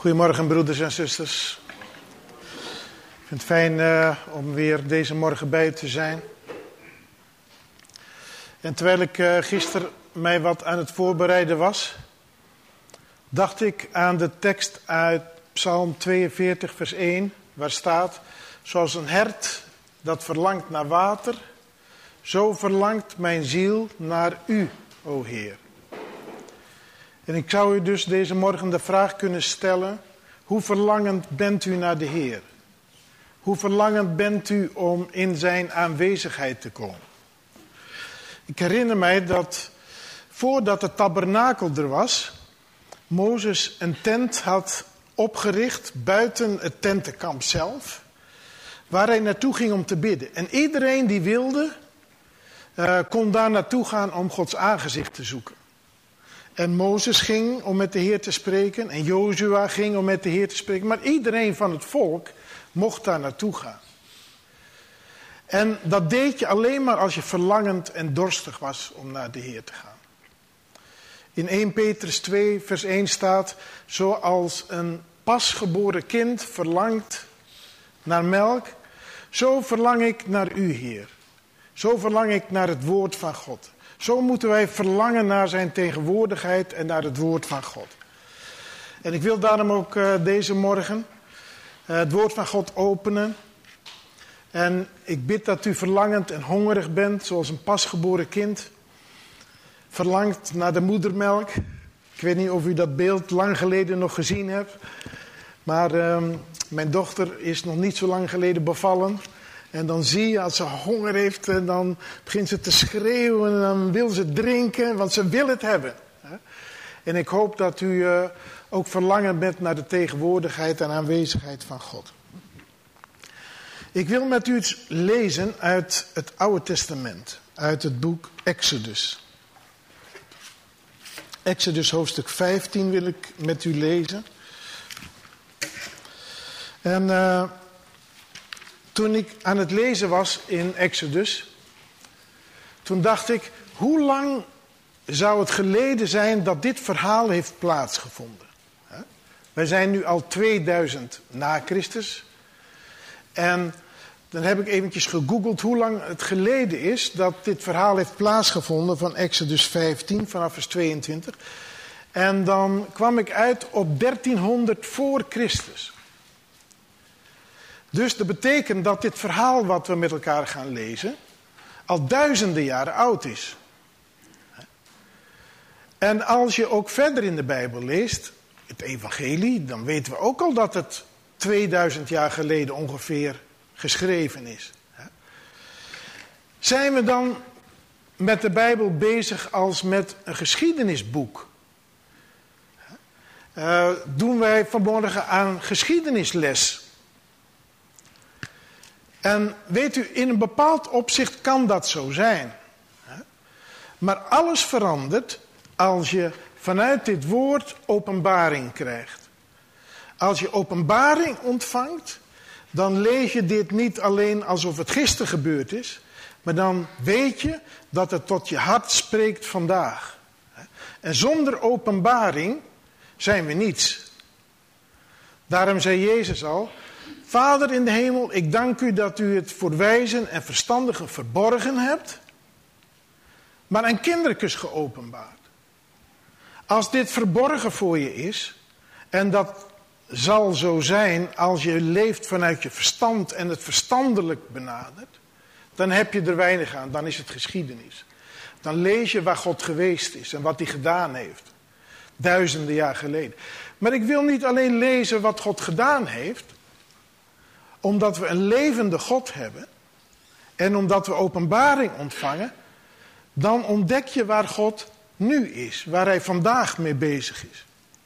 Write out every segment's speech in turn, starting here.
Goedemorgen broeders en zusters. Ik vind het fijn om weer deze morgen bij u te zijn. En terwijl ik gisteren mij wat aan het voorbereiden was, dacht ik aan de tekst uit Psalm 42 vers 1, waar staat: zoals een hert dat verlangt naar water, zo verlangt mijn ziel naar u, o Heer. En ik zou u dus deze morgen de vraag kunnen stellen: hoe verlangend bent u naar de Heer? Hoe verlangend bent u om in zijn aanwezigheid te komen? Ik herinner mij dat voordat het tabernakel er was, Mozes een tent had opgericht buiten het tentenkamp zelf, waar hij naartoe ging om te bidden. En iedereen die wilde, kon daar naartoe gaan om Gods aangezicht te zoeken. En Mozes ging om met de Heer te spreken. En Jozua ging om met de Heer te spreken. Maar iedereen van het volk mocht daar naartoe gaan. En dat deed je alleen maar als je verlangend en dorstig was om naar de Heer te gaan. In 1 Petrus 2 vers 1 staat: zoals een pasgeboren kind verlangt naar melk, zo verlang ik naar u, Heer. Zo verlang ik naar het woord van God. Zo moeten wij verlangen naar zijn tegenwoordigheid en naar het woord van God. En ik wil daarom ook deze morgen het woord van God openen. En ik bid dat u verlangend en hongerig bent, zoals een pasgeboren kind verlangt naar de moedermelk. Ik weet niet of u dat beeld lang geleden nog gezien hebt. Maar mijn dochter is nog niet zo lang geleden bevallen. En dan zie je, als ze honger heeft, en dan begint ze te schreeuwen en dan wil ze drinken, want ze wil het hebben. En ik hoop dat u ook verlangen bent naar de tegenwoordigheid en aanwezigheid van God. Ik wil met u iets lezen uit het Oude Testament, uit het boek Exodus. Exodus hoofdstuk 15 wil ik met u lezen. En toen ik aan het lezen was in Exodus, toen dacht ik: hoe lang zou het geleden zijn dat dit verhaal heeft plaatsgevonden? Wij zijn nu al 2000 na Christus. En dan heb ik eventjes gegoogeld hoe lang het geleden is dat dit verhaal heeft plaatsgevonden van Exodus 15 vanaf vers 22. En dan kwam ik uit op 1300 voor Christus. Dus dat betekent dat dit verhaal wat we met elkaar gaan lezen al duizenden jaren oud is. En als je ook verder in de Bijbel leest, het evangelie, dan weten we ook al dat het 2000 jaar geleden ongeveer geschreven is. Zijn we dan met de Bijbel bezig als met een geschiedenisboek? Doen wij vanmorgen aan geschiedenisles? En weet u, in een bepaald opzicht kan dat zo zijn. Maar alles verandert als je vanuit dit woord openbaring krijgt. Als je openbaring ontvangt, dan lees je dit niet alleen alsof het gisteren gebeurd is, maar dan weet je dat het tot je hart spreekt vandaag. En zonder openbaring zijn we niets. Daarom zei Jezus al: Vader in de hemel, ik dank u dat u het voor wijzen en verstandigen verborgen hebt, maar aan kindertjes geopenbaard. Als dit verborgen voor je is, en dat zal zo zijn als je leeft vanuit je verstand en het verstandelijk benadert, dan heb je er weinig aan, dan is het geschiedenis. Dan lees je waar God geweest is en wat hij gedaan heeft, duizenden jaar geleden. Maar ik wil niet alleen lezen wat God gedaan heeft, omdat we een levende God hebben en omdat we openbaring ontvangen, dan ontdek je waar God nu is, waar hij vandaag mee bezig is.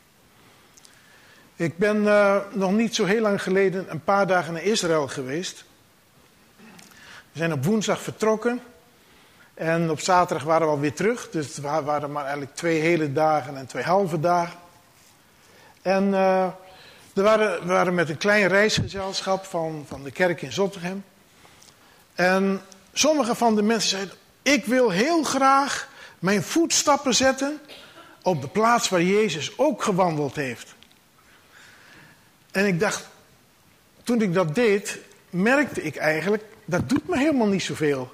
Ik ben nog niet zo heel lang geleden een paar dagen naar Israël geweest. We zijn op woensdag vertrokken en op zaterdag waren we alweer terug. Dus het waren maar eigenlijk 2 hele dagen en 2 halve dagen. En we waren met een klein reisgezelschap van de kerk in Zottegem. En sommige van de mensen zeiden: ik wil heel graag mijn voetstappen zetten op de plaats waar Jezus ook gewandeld heeft. En ik dacht, toen ik dat deed, merkte ik eigenlijk, dat doet me helemaal niet zoveel.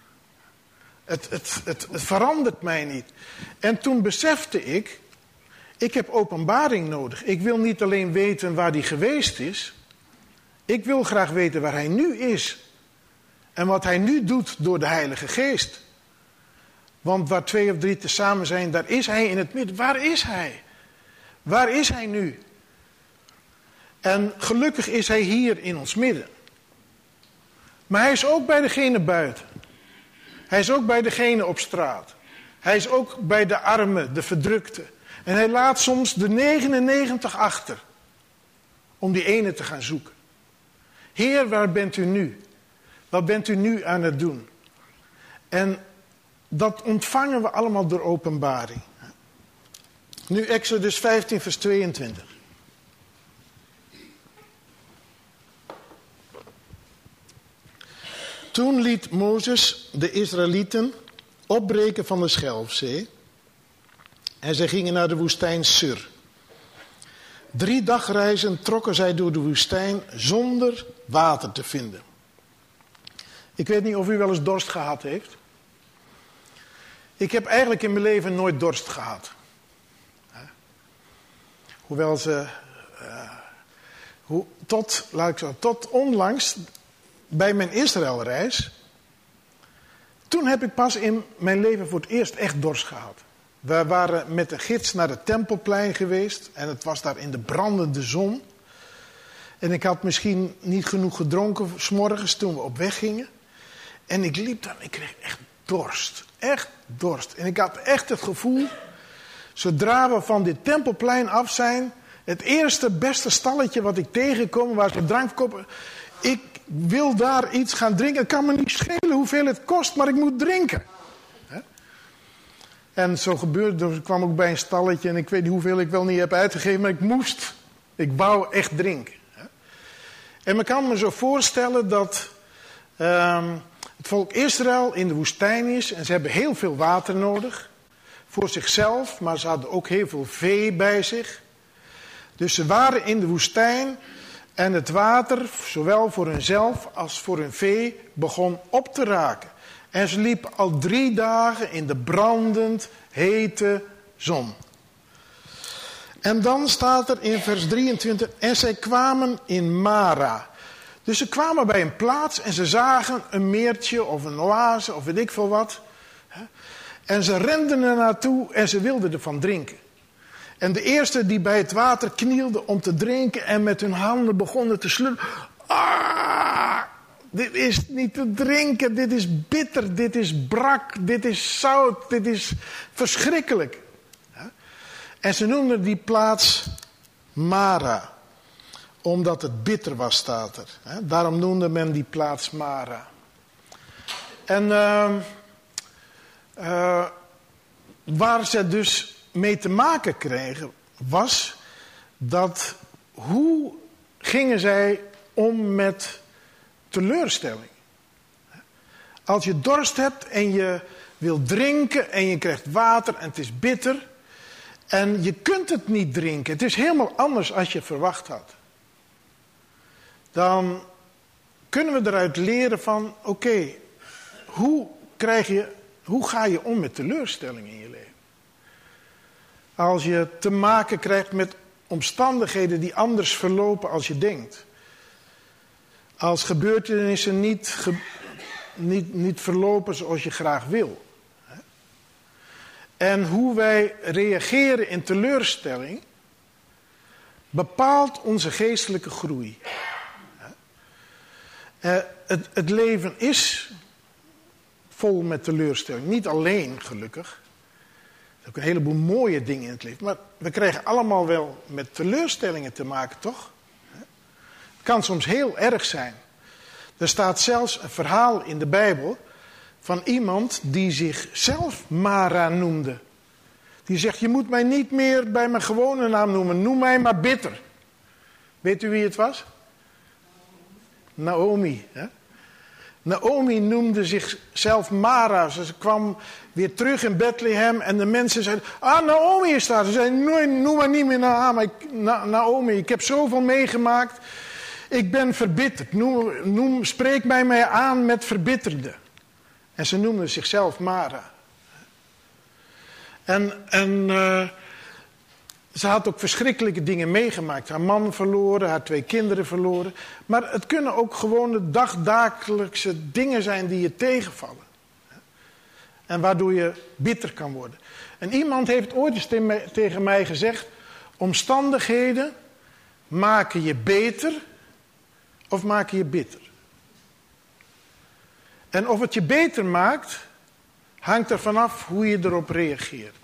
Het verandert mij niet. En toen besefte ik heb openbaring nodig. Ik wil niet alleen weten waar hij geweest is. Ik wil graag weten waar hij nu is. En wat hij nu doet door de Heilige Geest. Want waar 2 of 3 tezamen zijn, daar is hij in het midden. Waar is hij? Waar is hij nu? En gelukkig is hij hier in ons midden. Maar hij is ook bij degene buiten. Hij is ook bij degene op straat. Hij is ook bij de armen, de verdrukten. En hij laat soms de 99 achter. Om die ene te gaan zoeken. Heer, waar bent u nu? Wat bent u nu aan het doen? En dat ontvangen we allemaal door openbaring. Nu Exodus 15 vers 22. Toen liet Mozes de Israëlieten opbreken van de Schelfzee. En zij gingen naar de woestijn Sur. 3 dagreizen trokken zij door de woestijn zonder water te vinden. Ik weet niet of u wel eens dorst gehad heeft. Ik heb eigenlijk in mijn leven nooit dorst gehad. Hoewel ze... tot onlangs, bij mijn Israëlreis... Toen heb ik pas in mijn leven voor het eerst echt dorst gehad. We waren met de gids naar het Tempelplein geweest. En het was daar in de brandende zon. En ik had misschien niet genoeg gedronken 's morgens toen we op weg gingen. En ik liep daar en ik kreeg echt dorst. Echt dorst. En ik had echt het gevoel, zodra we van dit Tempelplein af zijn, het eerste beste stalletje wat ik tegenkom, waar ze drank verkopen, ik wil daar iets gaan drinken. Het kan me niet schelen hoeveel het kost, maar ik moet drinken. En zo gebeurde het. Ik kwam ook bij een stalletje en ik weet niet hoeveel ik wel niet heb uitgegeven, maar ik moest. Ik wou echt drinken. En men kan me zo voorstellen dat het volk Israël in de woestijn is en ze hebben heel veel water nodig. Voor zichzelf, maar ze hadden ook heel veel vee bij zich. Dus ze waren in de woestijn en het water, zowel voor hunzelf als voor hun vee, begon op te raken. En ze liepen al 3 dagen in de brandend hete zon. En dan staat er in vers 23, en zij kwamen in Mara. Dus ze kwamen bij een plaats en ze zagen een meertje of een oase of weet ik veel wat. En ze renden er naartoe en ze wilden ervan drinken. En de eerste die bij het water knielden om te drinken en met hun handen begonnen te slurpen. Dit is niet te drinken, dit is bitter, dit is brak, dit is zout, dit is verschrikkelijk. En ze noemden die plaats Mara, omdat het bitter was, staat er. Daarom noemde men die plaats Mara. En waar ze dus mee te maken kregen, was dat hoe gingen zij om met teleurstelling. Als je dorst hebt en je wil drinken en je krijgt water en het is bitter en je kunt het niet drinken, het is helemaal anders als je verwacht had. Dan kunnen we eruit leren van, oké, hoe ga je om met teleurstelling in je leven? Als je te maken krijgt met omstandigheden die anders verlopen als je denkt. Als gebeurtenissen niet verlopen zoals je graag wil. En hoe wij reageren in teleurstelling bepaalt onze geestelijke groei. Het leven is vol met teleurstelling. Niet alleen, gelukkig. Er zijn ook een heleboel mooie dingen in het leven. Maar we krijgen allemaal wel met teleurstellingen te maken, toch? Het kan soms heel erg zijn. Er staat zelfs een verhaal in de Bijbel van iemand die zichzelf Mara noemde. Die zegt, je moet mij niet meer bij mijn gewone naam noemen. Noem mij maar bitter. Weet u wie het was? Naomi. Hè? Naomi noemde zichzelf Mara. Ze kwam weer terug in Bethlehem en de mensen zeiden, Naomi is daar. Ze zeiden, noem maar niet meer Naomi. Ik heb zoveel meegemaakt. Ik ben verbitterd. Spreek mij aan met verbitterde. En ze noemde zichzelf Mara. En ze had ook verschrikkelijke dingen meegemaakt. Haar man verloren, haar 2 kinderen verloren. Maar het kunnen ook gewoon de dagdagelijkse dingen zijn die je tegenvallen. En waardoor je bitter kan worden. En iemand heeft ooit eens tegen mij gezegd, omstandigheden maken je beter of maken je bitter. En of het je beter maakt, hangt er vanaf hoe je erop reageert.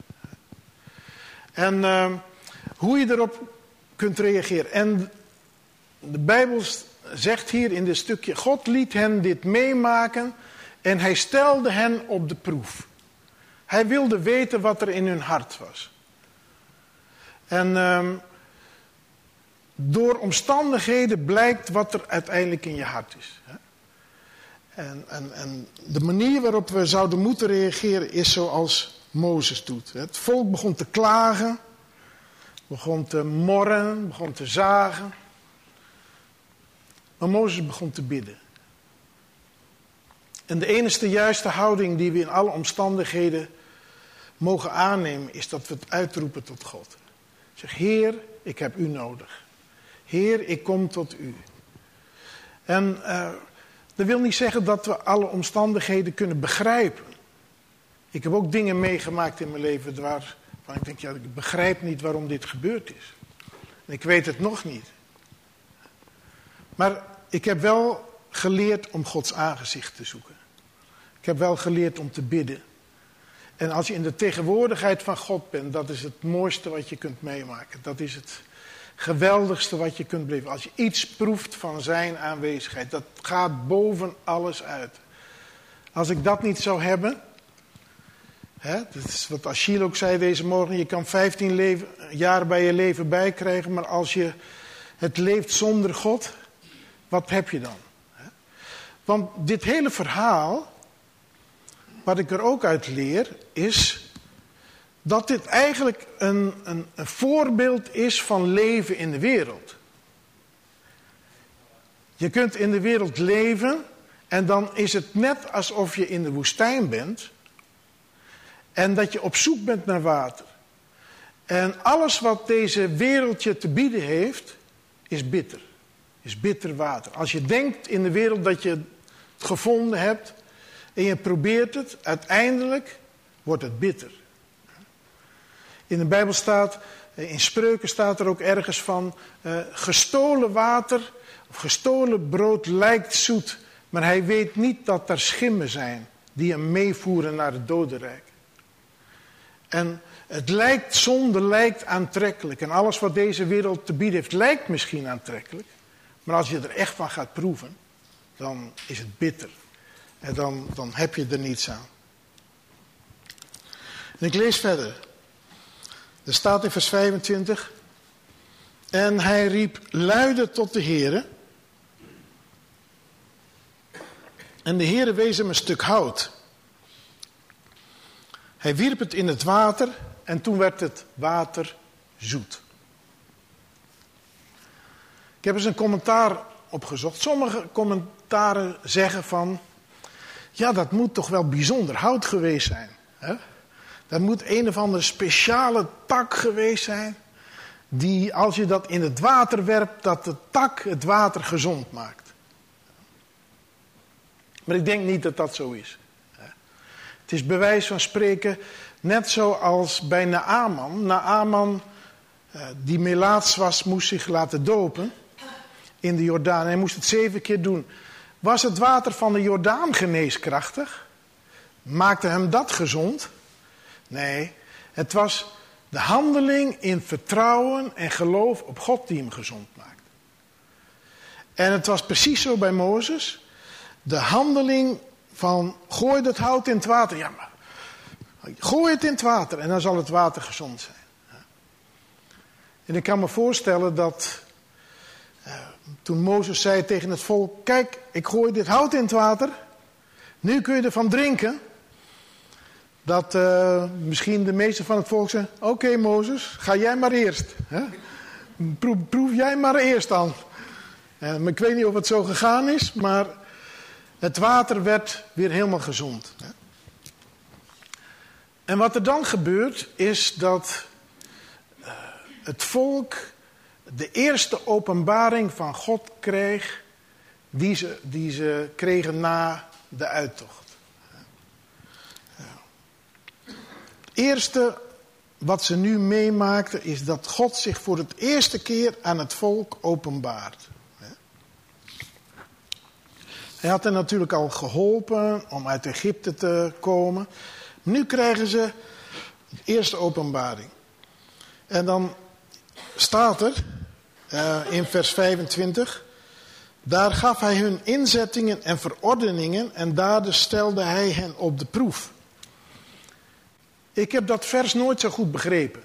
En hoe je erop kunt reageren. En de Bijbel zegt hier in dit stukje, God liet hen dit meemaken en hij stelde hen op de proef. Hij wilde weten wat er in hun hart was. En door omstandigheden blijkt wat er uiteindelijk in je hart is. En de manier waarop we zouden moeten reageren is zoals Mozes doet. Het volk begon te klagen, begon te morren, begon te zagen. Maar Mozes begon te bidden. En de enige juiste houding die we in alle omstandigheden mogen aannemen, is dat we het uitroepen tot God. Zeg, Heer, ik heb u nodig. Heer, ik kom tot u. En dat wil niet zeggen dat we alle omstandigheden kunnen begrijpen. Ik heb ook dingen meegemaakt in mijn leven waarvan ik denk, ja, ik begrijp niet waarom dit gebeurd is. En ik weet het nog niet. Maar ik heb wel geleerd om Gods aangezicht te zoeken. Ik heb wel geleerd om te bidden. En als je in de tegenwoordigheid van God bent, dat is het mooiste wat je kunt meemaken. Dat is het geweldigste wat je kunt beleven. Als je iets proeft van zijn aanwezigheid, dat gaat boven alles uit. Als ik dat niet zou hebben, dat is wat Achille ook zei deze morgen, je kan 15 jaar bij je leven bijkrijgen, maar als je het leeft zonder God, wat heb je dan? Want dit hele verhaal, wat ik er ook uit leer, is dat dit eigenlijk een voorbeeld is van leven in de wereld. Je kunt in de wereld leven en dan is het net alsof je in de woestijn bent en dat je op zoek bent naar water. En alles wat deze wereld je te bieden heeft, is bitter. Is bitter water. Als je denkt in de wereld dat je het gevonden hebt en je probeert het, uiteindelijk wordt het bitter. In de Bijbel staat, in Spreuken staat er ook ergens van, gestolen water of gestolen brood lijkt zoet, maar hij weet niet dat er schimmen zijn die hem meevoeren naar het dodenrijk. En het lijkt, zonde lijkt aantrekkelijk en alles wat deze wereld te bieden heeft lijkt misschien aantrekkelijk, maar als je er echt van gaat proeven, dan is het bitter. En dan heb je er niets aan. En ik lees verder. Er staat in vers 25. En hij riep luide tot de Heere. En de Heere wees hem een stuk hout. Hij wierp het in het water en toen werd het water zoet. Ik heb eens een commentaar opgezocht. Sommige commentaren zeggen van, ja, dat moet toch wel bijzonder hout geweest zijn. Hè? Dat moet een of andere speciale tak geweest zijn, die als je dat in het water werpt, dat de tak het water gezond maakt. Maar ik denk niet dat dat zo is. Het is bij wijze van spreken net zoals bij Naaman. Naaman, die melaats was, moest zich laten dopen in de Jordaan. En hij moest het 7 keer doen. Was het water van de Jordaan geneeskrachtig? Maakte hem dat gezond? Nee, het was de handeling in vertrouwen en geloof op God die hem gezond maakt. En het was precies zo bij Mozes. De handeling van gooi dat hout in het water. Ja, maar gooi het in het water en dan zal het water gezond zijn. En ik kan me voorstellen dat Toen Mozes zei tegen het volk, kijk, ik gooi dit hout in het water. Nu kun je ervan drinken. Dat misschien de meeste van het volk zeggen, oké, Mozes, ga jij maar eerst. Hè? Proef jij maar eerst dan. Ik weet niet of het zo gegaan is, maar het water werd weer helemaal gezond. Hè? En wat er dan gebeurt, is dat het volk de eerste openbaring van God kreeg, die ze kregen na de uittocht. Het eerste wat ze nu meemaakten is dat God zich voor het eerste keer aan het volk openbaart. Hij had hen natuurlijk al geholpen om uit Egypte te komen. Nu krijgen ze de eerste openbaring. En dan staat er in vers 25... Daar gaf hij hun inzettingen en verordeningen en daardoor stelde hij hen op de proef. Ik heb dat vers nooit zo goed begrepen.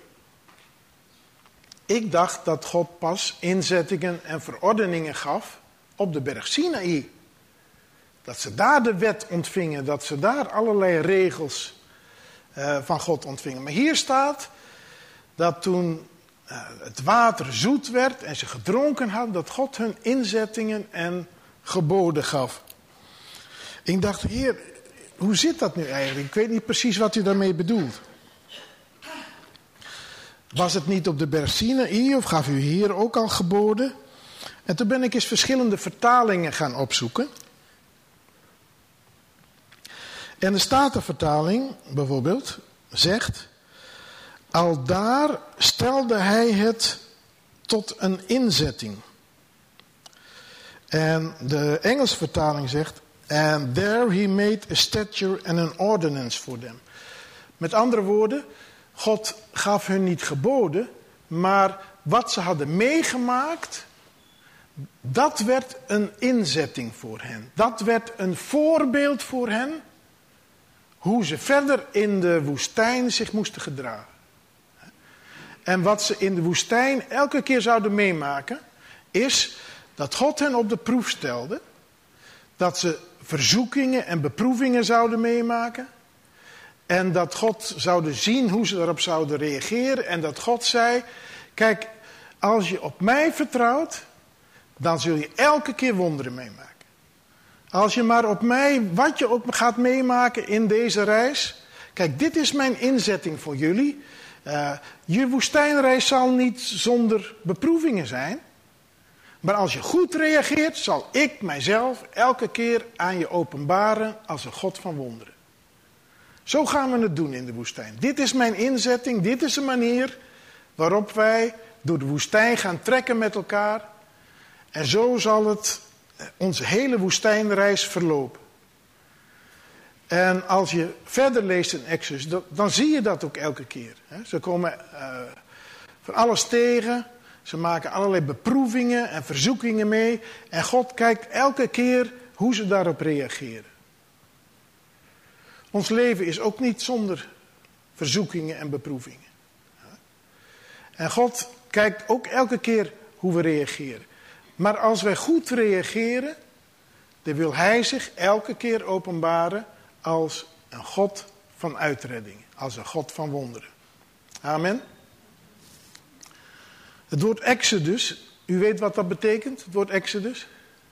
Ik dacht dat God pas inzettingen en verordeningen gaf op de berg Sinaï. Dat ze daar de wet ontvingen, dat ze daar allerlei regels van God ontvingen. Maar hier staat dat toen het water zoet werd en ze gedronken hadden, dat God hun inzettingen en geboden gaf. Ik dacht, Heer, hoe zit dat nu eigenlijk? Ik weet niet precies wat u daarmee bedoelt. Was het niet op de berg Sinaï of gaf u hier ook al geboden? En toen ben ik eens verschillende vertalingen gaan opzoeken. En de Statenvertaling bijvoorbeeld zegt: aldaar stelde hij het tot een inzetting. En de Engelse vertaling zegt: and there he made a statute and an ordinance for them. Met andere woorden, God gaf hun niet geboden, maar wat ze hadden meegemaakt, dat werd een inzetting voor hen. Dat werd een voorbeeld voor hen, hoe ze verder in de woestijn zich moesten gedragen. En wat ze in de woestijn elke keer zouden meemaken, is dat God hen op de proef stelde, dat ze verzoekingen en beproevingen zouden meemaken, en dat God zouden zien hoe ze daarop zouden reageren, en dat God zei: kijk, als je op mij vertrouwt, dan zul je elke keer wonderen meemaken. Als je maar op mij, wat je ook gaat meemaken in deze reis, kijk, dit is mijn inzetting voor jullie. Je woestijnreis zal niet zonder beproevingen zijn. Maar als je goed reageert, zal ik mijzelf elke keer aan je openbaren als een God van wonderen. Zo gaan we het doen in de woestijn. Dit is mijn inzetting, dit is de manier waarop wij door de woestijn gaan trekken met elkaar. En zo zal het onze hele woestijnreis verlopen. En als je verder leest in Exodus, dan zie je dat ook elke keer. Ze komen van alles tegen. Ze maken allerlei beproevingen en verzoekingen mee. En God kijkt elke keer hoe ze daarop reageren. Ons leven is ook niet zonder verzoekingen en beproevingen. En God kijkt ook elke keer hoe we reageren. Maar als wij goed reageren, dan wil Hij zich elke keer openbaren als een God van uitredding. Als een God van wonderen. Amen. Het woord Exodus, u weet wat dat betekent, het woord Exodus?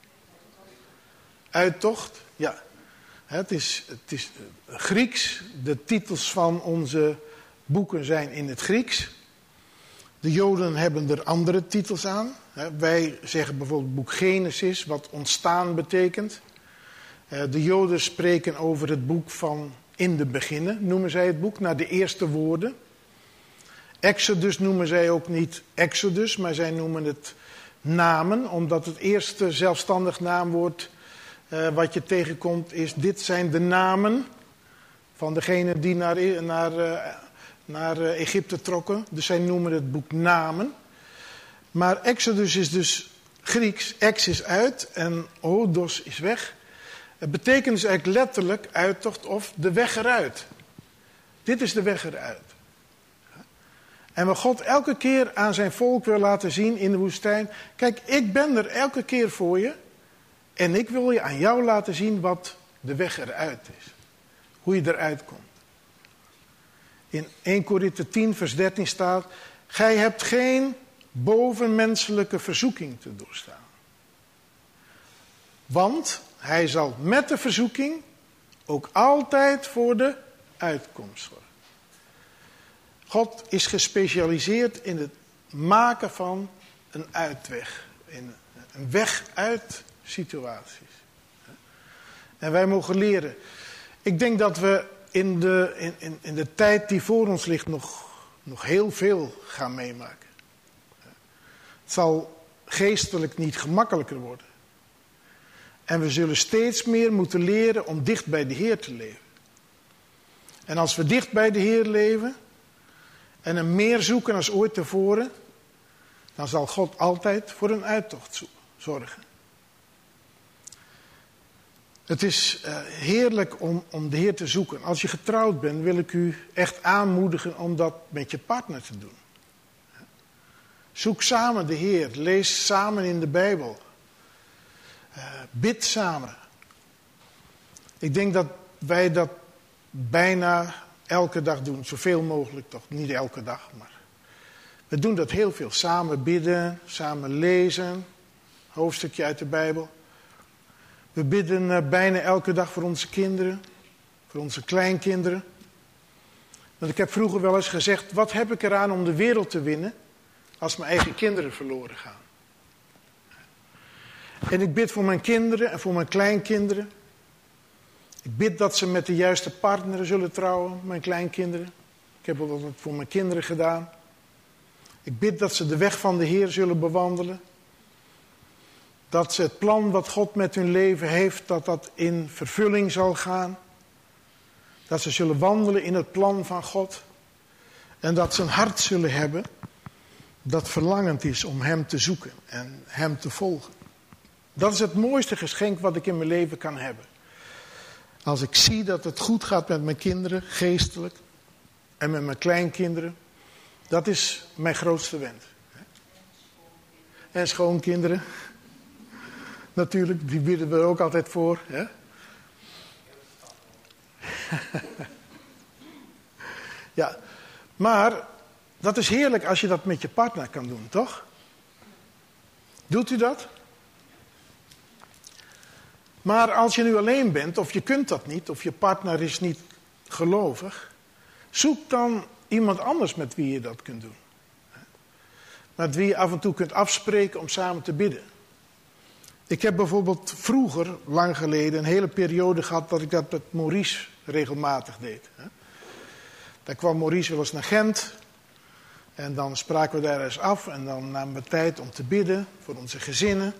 Uittocht, ja. Het is Grieks. De titels van onze boeken zijn in het Grieks. De Joden hebben er andere titels aan. Wij zeggen bijvoorbeeld boek Genesis, wat ontstaan betekent. De Joden spreken over het boek van in de beginnen, noemen zij het boek, naar de eerste woorden. Exodus noemen zij ook niet Exodus, maar zij noemen het namen, omdat het eerste zelfstandig naamwoord wat je tegenkomt is: dit zijn de namen van degenen die naar Egypte trokken. Dus zij noemen het boek namen. Maar Exodus is dus Grieks. Ex is uit en odos is weg. Het betekent dus eigenlijk letterlijk uittocht of de weg eruit. Dit is de weg eruit. En waar God elke keer aan zijn volk wil laten zien in de woestijn. Kijk, ik ben er elke keer voor je. En ik wil je aan jou laten zien wat de weg eruit is. Hoe je eruit komt. In 1 Korinthe 10 vers 13 staat. Gij hebt geen bovenmenselijke verzoeking te doorstaan. Want hij zal met de verzoeking ook altijd voor de uitkomst zorgen. God is gespecialiseerd in het maken van een uitweg. In een weg uit situaties. En wij mogen leren. Ik denk dat we in de tijd die voor ons ligt nog heel veel gaan meemaken. Het zal geestelijk niet gemakkelijker worden. En we zullen steeds meer moeten leren om dicht bij de Heer te leven. En als we dicht bij de Heer leven en hem meer zoeken als ooit tevoren, dan zal God altijd voor een uittocht zorgen. Het is heerlijk om de Heer te zoeken. Als je getrouwd bent, wil ik u echt aanmoedigen om dat met je partner te doen. Zoek samen de Heer. Lees samen in de Bijbel. Bid samen. Ik denk dat wij dat bijna elke dag doen. Zoveel mogelijk toch. Niet elke dag, maar we doen dat heel veel. Samen bidden, samen lezen. Hoofdstukje uit de Bijbel. We bidden bijna elke dag voor onze kinderen. Voor onze kleinkinderen. Want ik heb vroeger wel eens gezegd, wat heb ik eraan om de wereld te winnen als mijn eigen kinderen verloren gaan? En ik bid voor mijn kinderen en voor mijn kleinkinderen. Ik bid dat ze met de juiste partner zullen trouwen, mijn kleinkinderen. Ik heb dat voor mijn kinderen gedaan. Ik bid dat ze de weg van de Heer zullen bewandelen. Dat ze het plan wat God met hun leven heeft, dat dat in vervulling zal gaan. Dat ze zullen wandelen in het plan van God. En dat ze een hart zullen hebben dat verlangend is om hem te zoeken en hem te volgen. Dat is het mooiste geschenk wat ik in mijn leven kan hebben. Als ik zie dat het goed gaat met mijn kinderen, geestelijk, en met mijn kleinkinderen. Dat is mijn grootste wens. En schoonkinderen. Natuurlijk, die bidden we ook altijd voor. Hè? Ja, maar dat is heerlijk als je dat met je partner kan doen, toch? Doet u dat? Maar als je nu alleen bent, of je kunt dat niet, of je partner is niet gelovig, zoek dan iemand anders met wie je dat kunt doen. Met wie je af en toe kunt afspreken om samen te bidden. Ik heb bijvoorbeeld vroeger, lang geleden, een hele periode gehad dat ik dat met Maurice regelmatig deed. Dan kwam Maurice wel eens naar Gent. En dan spraken we daar eens af. En dan namen we tijd om te bidden voor onze gezinnen.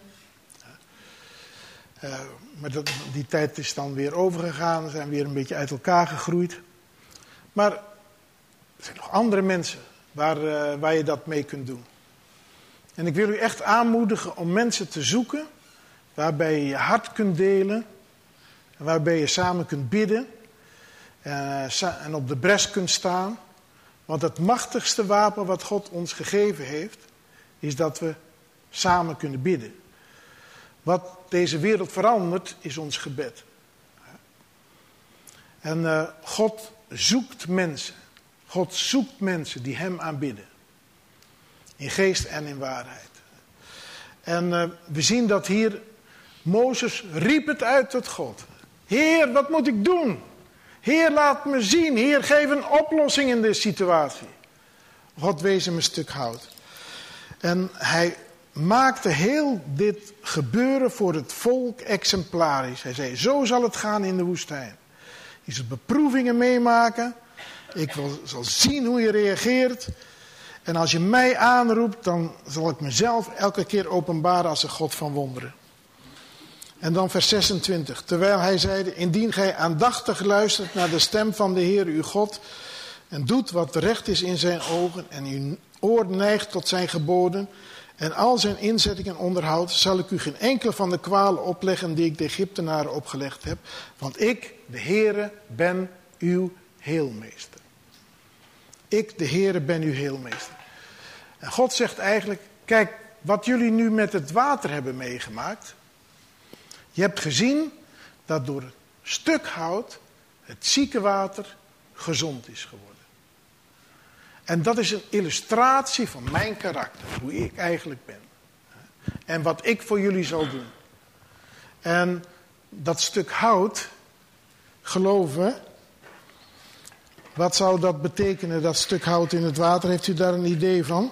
Maar die tijd is dan weer overgegaan. We zijn weer een beetje uit elkaar gegroeid. Maar er zijn nog andere mensen waar je dat mee kunt doen. En ik wil u echt aanmoedigen om mensen te zoeken waarbij je je hart kunt delen. En waarbij je samen kunt bidden. En op de bres kunt staan. Want het machtigste wapen wat God ons gegeven heeft, is dat we samen kunnen bidden. Wat deze wereld verandert, is ons gebed. En God zoekt mensen. God zoekt mensen die hem aanbidden. In geest en in waarheid. En we zien dat hier Mozes riep het uit tot God. Heer, wat moet ik doen? Heer, laat me zien. Heer, geef een oplossing in deze situatie. God wees hem een stuk hout. En hij maakte heel dit gebeuren voor het volk exemplarisch. Hij zei, zo zal het gaan in de woestijn. Je zult beproevingen meemaken. Ik zal zien hoe je reageert. En als je mij aanroept, dan zal ik mezelf elke keer openbaren als een God van wonderen. En dan vers 26. Terwijl hij zeide, indien gij aandachtig luistert naar de stem van de Heer uw God, en doet wat recht is in zijn ogen, en uw oor neigt tot zijn geboden, en al zijn inzettingen onderhoudt, zal ik u geen enkele van de kwalen opleggen die ik de Egyptenaren opgelegd heb. Want ik, de Heere, ben uw heelmeester. Ik, de Heere, ben uw heelmeester. En God zegt eigenlijk, kijk, wat jullie nu met het water hebben meegemaakt. Je hebt gezien dat door een stuk hout het zieke water gezond is geworden. En dat is een illustratie van mijn karakter, hoe ik eigenlijk ben. En wat ik voor jullie zal doen. En dat stuk hout, geloven, wat zou dat betekenen, dat stuk hout in het water? Heeft u daar een idee van?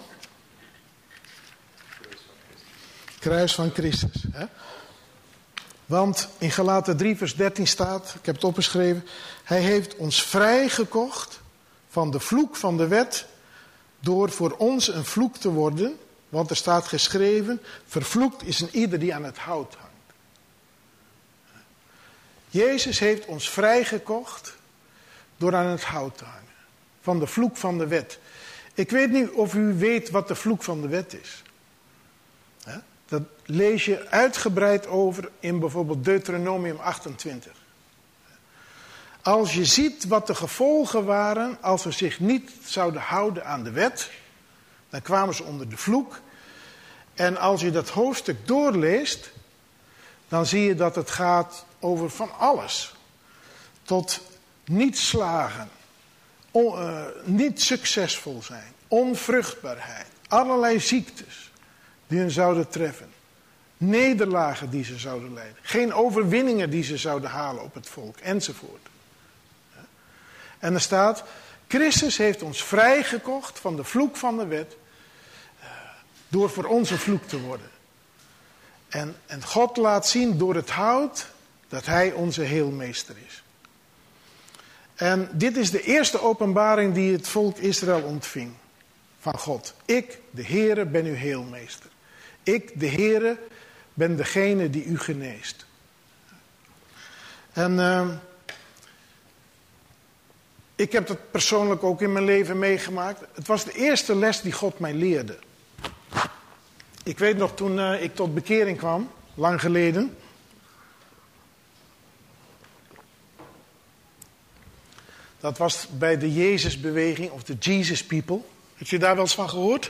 Kruis van Christus. Hè? Want in Galaten 3 vers 13 staat, ik heb het opgeschreven, hij heeft ons vrijgekocht van de vloek van de wet, door voor ons een vloek te worden, want er staat geschreven, vervloekt is een ieder die aan het hout hangt. Jezus heeft ons vrijgekocht door aan het hout te hangen, van de vloek van de wet. Ik weet niet of u weet wat de vloek van de wet is. Dat lees je uitgebreid over in bijvoorbeeld Deuteronomium 28. Als je ziet wat de gevolgen waren als ze zich niet zouden houden aan de wet, dan kwamen ze onder de vloek. En als je dat hoofdstuk doorleest, dan zie je dat het gaat over van alles. Tot niet slagen, niet succesvol zijn, onvruchtbaarheid, allerlei ziektes die hen zouden treffen. Nederlagen die ze zouden lijden. Geen overwinningen die ze zouden halen op het volk, enzovoort. En er staat, Christus heeft ons vrijgekocht van de vloek van de wet, door voor ons een vloek te worden. En God laat zien door het hout dat hij onze heelmeester is. En dit is de eerste openbaring die het volk Israël ontving van God. Ik, de Heere, ben uw heelmeester. Ik, de Heere, ben degene die u geneest. En ik heb dat persoonlijk ook in mijn leven meegemaakt. Het was de eerste les die God mij leerde. Ik weet nog toen ik tot bekering kwam, lang geleden. Dat was bij de Jezusbeweging of de Jesus People. Heeft u daar wel eens van gehoord?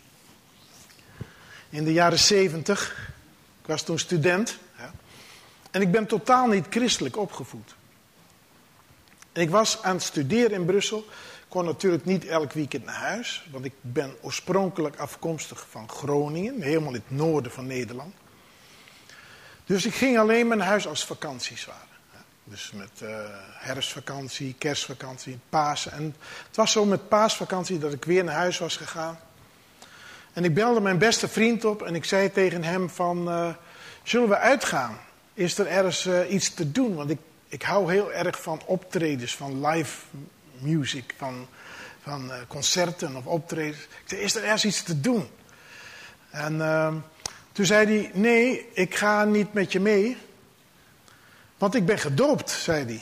In de jaren 70. Ik was toen student. Ja. En ik ben totaal niet christelijk opgevoed. En ik was aan het studeren in Brussel. Ik kon natuurlijk niet elk weekend naar huis. Want ik ben oorspronkelijk afkomstig van Groningen. Helemaal in het noorden van Nederland. Dus ik ging alleen maar naar huis als vakanties waren. Dus met herfstvakantie, kerstvakantie, Pasen. En het was zo met paasvakantie dat ik weer naar huis was gegaan. En ik belde mijn beste vriend op en ik zei tegen hem van, zullen we uitgaan? Is er ergens iets te doen? Want ik hou heel erg van optredens, van live music, van concerten of optredens. Ik zei, is er ergens iets te doen? En toen zei hij, nee, ik ga niet met je mee. Want ik ben gedoopt, zei hij.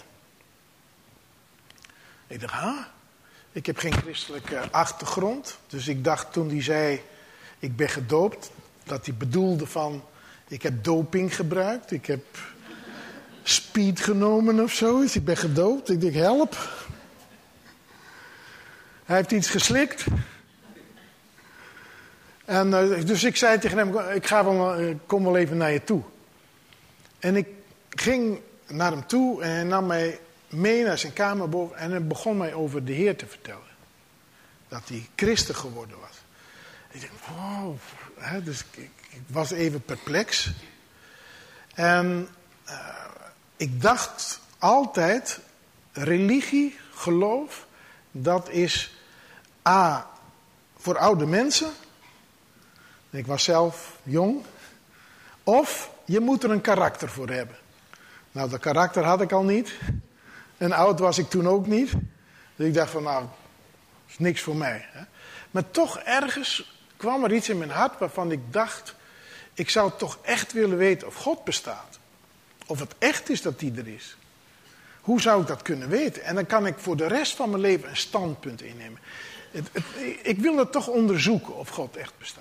Ik dacht, ik heb geen christelijke achtergrond. Dus ik dacht toen hij zei, ik ben gedoopt, dat hij bedoelde van, ik heb doping gebruikt. Ik heb speed genomen of zoiets. Ik ben gedoopt. Ik denk, help. Hij heeft iets geslikt. En dus ik zei tegen hem, ik kom wel even naar je toe. En ik ging naar hem toe en hij nam mij mee naar zijn kamer boven en hij begon mij over de Heer te vertellen. Dat hij christen geworden was. Ik dacht, wow. Dus ik was even perplex. En ik dacht altijd, religie, geloof, dat is A, voor oude mensen. Ik was zelf jong. Of je moet er een karakter voor hebben. Nou, dat karakter had ik al niet. En oud was ik toen ook niet. Dus ik dacht van, nou, is niks voor mij. Hè. Maar toch ergens kwam er iets in mijn hart waarvan ik dacht, ik zou toch echt willen weten of God bestaat. Of het echt is dat hij er is. Hoe zou ik dat kunnen weten? En dan kan ik voor de rest van mijn leven een standpunt innemen. Ik wil het toch onderzoeken of God echt bestaat.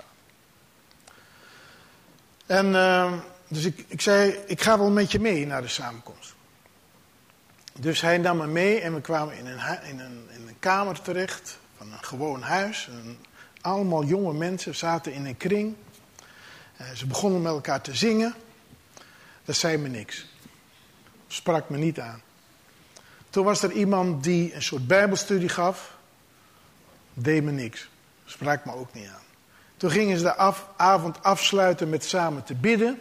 En dus ik zei, ik ga wel met je mee naar de samenkomst. Dus hij nam me mee en we kwamen in een kamer terecht van een gewoon huis. Allemaal jonge mensen zaten in een kring. Ze begonnen met elkaar te zingen. Dat zei me niks. Sprak me niet aan. Toen was er iemand die een soort bijbelstudie gaf. Deed me niks. Sprak me ook niet aan. Toen gingen ze de avond afsluiten met samen te bidden.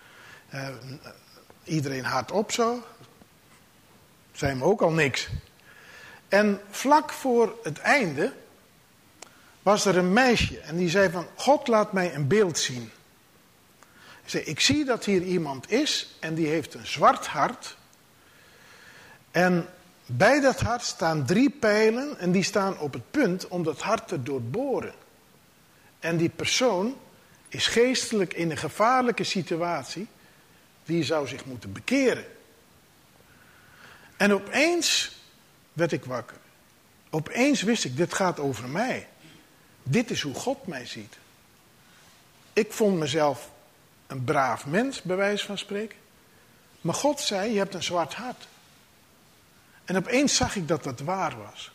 Iedereen hardop zo. Zei me ook al niks. En vlak voor het einde was er een meisje. En die zei van, God laat mij een beeld zien. Hij zei, ik zie dat hier iemand is en die heeft een zwart hart. En bij dat hart staan 3 pijlen en die staan op het punt om dat hart te doorboren. En die persoon is geestelijk in een gevaarlijke situatie. Die zou zich moeten bekeren. En opeens werd ik wakker. Opeens wist ik, dit gaat over mij. Dit is hoe God mij ziet. Ik vond mezelf een braaf mens, bij wijze van spreken. Maar God zei, je hebt een zwart hart. En opeens zag ik dat dat waar was.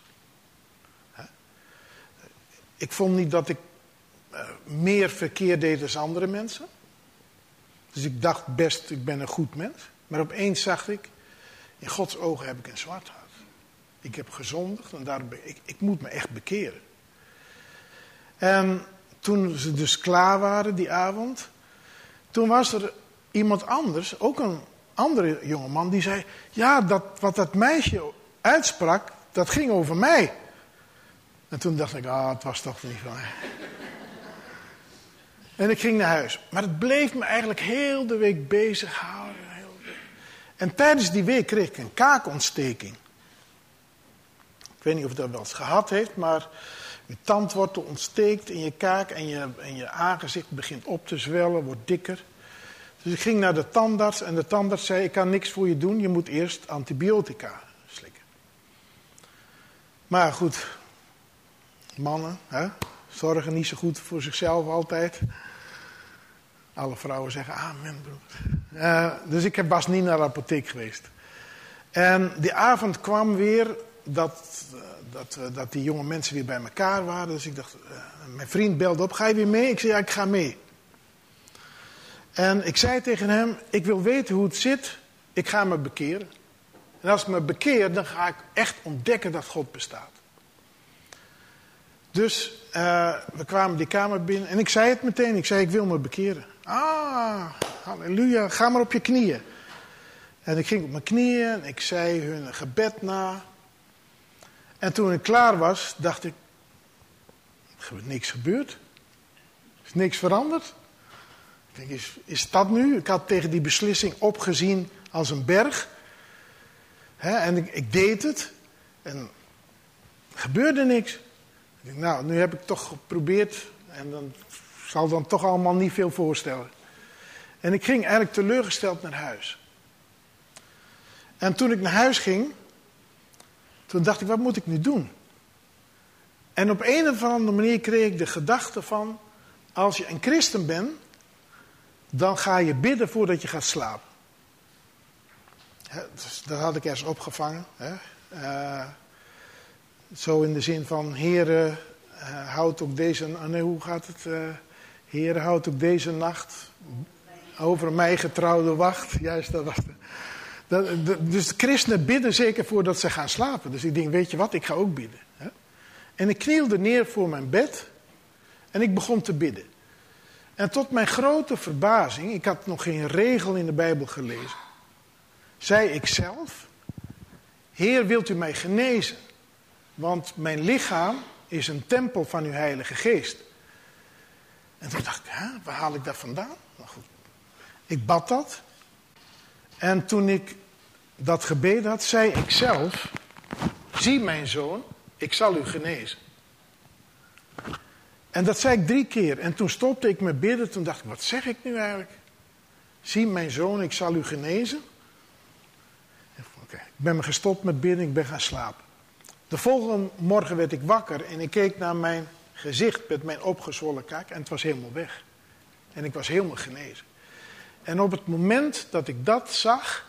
Ik vond niet dat ik meer verkeer deed dan andere mensen. Dus ik dacht best, ik ben een goed mens. Maar opeens zag ik, in Gods ogen heb ik een zwart hart. Ik heb gezondigd en daarom ik moet me echt bekeren. En toen ze dus klaar waren die avond, toen was er iemand anders, ook een andere jongeman, die zei, ja, wat dat meisje uitsprak, dat ging over mij. En toen dacht ik, het was toch niet van mij. En ik ging naar huis. Maar het bleef me eigenlijk heel de week bezighouden. En tijdens die week kreeg ik een kaakontsteking. Ik weet niet of u dat wel eens gehad heeft, maar je tandwortel ontsteekt in je kaak en je aangezicht begint op te zwellen, wordt dikker. Dus ik ging naar de tandarts en de tandarts zei, ik kan niks voor je doen, je moet eerst antibiotica slikken. Maar goed, mannen, zorgen niet zo goed voor zichzelf altijd. Alle vrouwen zeggen amen, broer. Dus ik was niet naar de apotheek geweest. En die avond kwam weer dat die jonge mensen weer bij elkaar waren. Dus ik dacht, mijn vriend belde op, ga je weer mee? Ik zei, ja, ik ga mee. En ik zei tegen hem, ik wil weten hoe het zit, ik ga me bekeren. En als ik me bekeer, dan ga ik echt ontdekken dat God bestaat. Dus we kwamen die kamer binnen en ik zei het meteen, ik zei, ik wil me bekeren. Halleluja, ga maar op je knieën. En ik ging op mijn knieën en ik zei hun gebed na. En toen ik klaar was, dacht ik, er is niks gebeurd. Er is niks veranderd. Ik denk, is dat nu? Ik had tegen die beslissing opgezien als een berg. En ik deed het. En er gebeurde niks. Ik denk, nou, nu heb ik toch geprobeerd. En dan zal dan toch allemaal niet veel voorstellen. En ik ging eigenlijk teleurgesteld naar huis. En toen ik naar huis ging, toen dacht ik, wat moet ik nu doen? En op een of andere manier kreeg ik de gedachte van, als je een christen bent, dan ga je bidden voordat je gaat slapen. Dus dat had ik ergens opgevangen. Zo in de zin van, Heere, houd ook deze... Nee, hoe gaat het? Heere, houd ook deze nacht over mij getrouwde wacht. Juist, dat was het. Dus de christenen bidden zeker voordat ze gaan slapen. Dus ik denk, weet je wat, ik ga ook bidden. En ik knielde neer voor mijn bed en ik begon te bidden. En tot mijn grote verbazing, ik had nog geen regel in de Bijbel gelezen, zei ik zelf, Heer, wilt u mij genezen? Want mijn lichaam is een tempel van uw Heilige Geest. En toen dacht ik, waar haal ik dat vandaan? Nou goed, ik bad dat. En toen ik dat gebeden had, zei ik zelf, zie mijn zoon, ik zal u genezen. En dat zei ik 3 keer. En toen stopte ik met bidden. Toen dacht ik, wat zeg ik nu eigenlijk? Zie mijn zoon, ik zal u genezen. Oké, ik ben me gestopt met bidden, ik ben gaan slapen. De volgende morgen werd ik wakker en ik keek naar mijn gezicht met mijn opgezwollen kaak. En het was helemaal weg. En ik was helemaal genezen. En op het moment dat ik dat zag,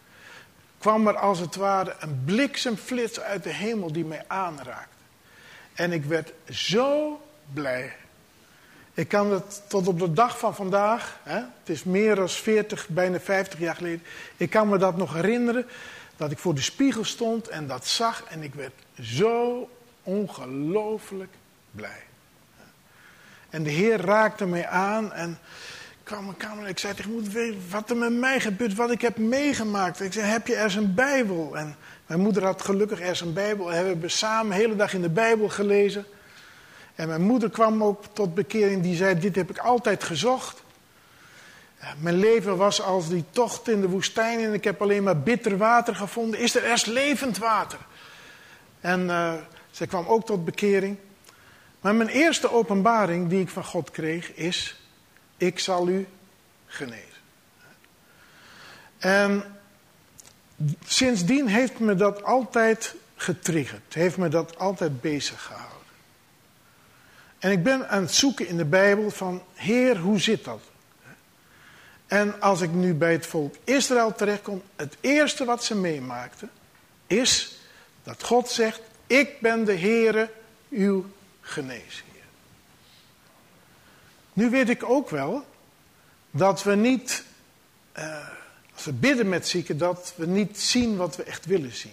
kwam er als het ware een bliksemflits uit de hemel die mij aanraakte. En ik werd zo blij. Ik kan het tot op de dag van vandaag, het is meer dan 40, bijna 50 jaar geleden. Ik kan me dat nog herinneren, dat ik voor de spiegel stond en dat zag. En ik werd zo ongelooflijk blij. En de Heer raakte mij aan en ik kwam in mijn kamer en ik zei tegen moeder, weet je wat er met mij gebeurt, wat ik heb meegemaakt. Ik zei, heb je ergens een Bijbel? En mijn moeder had gelukkig ergens een Bijbel. En we hebben samen de hele dag in de Bijbel gelezen. En mijn moeder kwam ook tot bekering, die zei, dit heb ik altijd gezocht. Ja, mijn leven was als die tocht in de woestijn en ik heb alleen maar bitter water gevonden. Is er ergens levend water? En zij kwam ook tot bekering. Maar mijn eerste openbaring die ik van God kreeg is, ik zal u genezen. En sindsdien heeft me dat altijd getriggerd. Heeft me dat altijd bezig gehouden. En ik ben aan het zoeken in de Bijbel van, Heer, hoe zit dat? En als ik nu bij het volk Israël terechtkom, het eerste wat ze meemaakten, is dat God zegt, ik ben de Heere, uw geneesheer. Nu weet ik ook wel dat we niet, als we bidden met zieken, dat we niet zien wat we echt willen zien.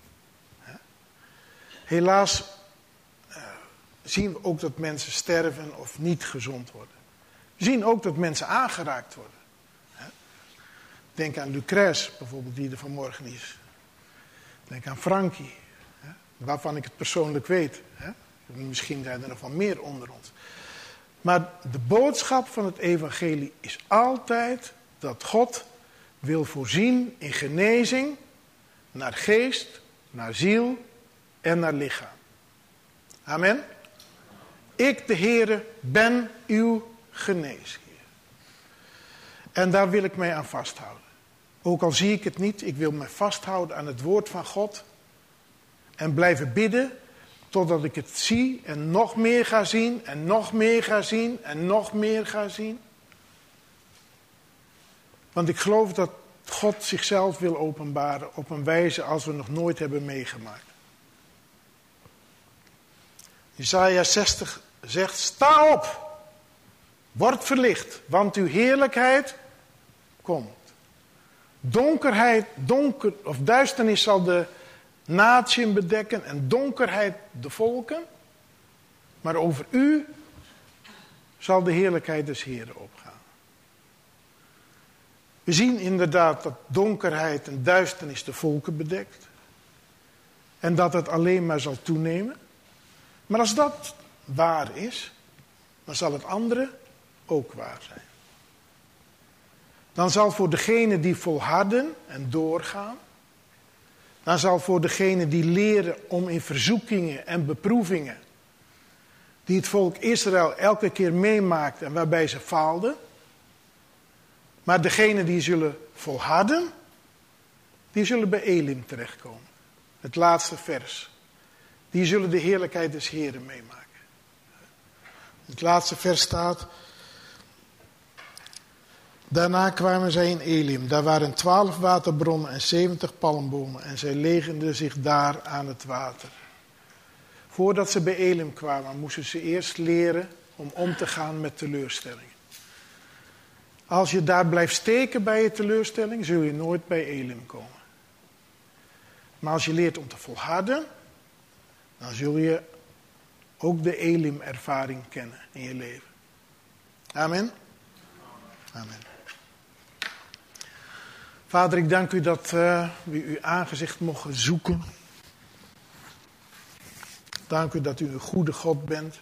Helaas zien we ook dat mensen sterven of niet gezond worden. We zien ook dat mensen aangeraakt worden. Denk aan Lucrèce bijvoorbeeld, die er vanmorgen is. Denk aan Frankie, waarvan ik het persoonlijk weet. Misschien zijn er nog wel meer onder ons. Maar de boodschap van het evangelie is altijd dat God wil voorzien in genezing naar geest, naar ziel en naar lichaam. Amen. Ik, de Heere, ben uw geneesheer. En daar wil ik mij aan vasthouden. Ook al zie ik het niet, ik wil mij vasthouden aan het woord van God. En blijven bidden totdat ik het zie en nog meer ga zien en nog meer ga zien en nog meer ga zien. Want ik geloof dat God zichzelf wil openbaren op een wijze als we nog nooit hebben meegemaakt. Jesaja 60 zegt, sta op, word verlicht, want uw heerlijkheid komt. Duisternis zal de natieën bedekken en donkerheid de volken. Maar over u zal de heerlijkheid des Heeren opgaan. We zien inderdaad dat donkerheid en duisternis de volken bedekt. En dat het alleen maar zal toenemen. Maar als dat waar is, dan zal het andere ook waar zijn. Dan zal voor degene die volharden en doorgaan, dan zal voor degene die leren om in verzoekingen en beproevingen, die het volk Israël elke keer meemaakt en waarbij ze faalden, maar degene die zullen volharden, die zullen bij Elim terechtkomen. Het laatste vers. Die zullen de heerlijkheid des Heeren meemaken. Het laatste vers staat, daarna kwamen zij in Elim. Daar waren 12 waterbronnen en 70 palmbomen. En zij legenden zich daar aan het water. Voordat ze bij Elim kwamen, moesten ze eerst leren om te gaan met teleurstellingen. Als je daar blijft steken bij je teleurstelling, zul je nooit bij Elim komen. Maar als je leert om te volharden, dan zul je ook de Elim-ervaring kennen in je leven. Amen. Amen. Vader, ik dank u dat we uw aangezicht mogen zoeken. Dank u dat u een goede God bent.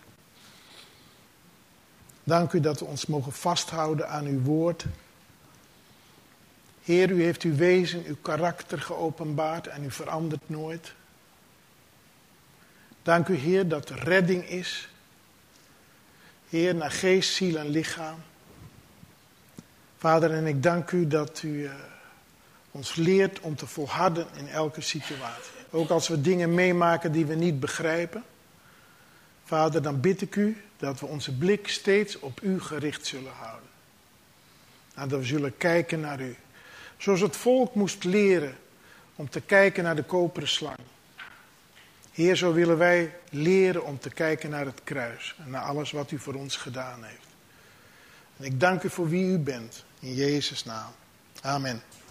Dank u dat we ons mogen vasthouden aan uw woord. Heer, u heeft uw wezen, uw karakter geopenbaard en u verandert nooit. Dank u, Heer, dat er redding is. Heer, naar geest, ziel en lichaam. Vader, en ik dank u dat u ons leert om te volharden in elke situatie. Ook als we dingen meemaken die we niet begrijpen. Vader, dan bid ik u dat we onze blik steeds op u gericht zullen houden. En dat we zullen kijken naar u. Zoals het volk moest leren om te kijken naar de koperen slang. Heer, zo willen wij leren om te kijken naar het kruis en naar alles wat u voor ons gedaan heeft. En ik dank u voor wie u bent, in Jezus' naam. Amen.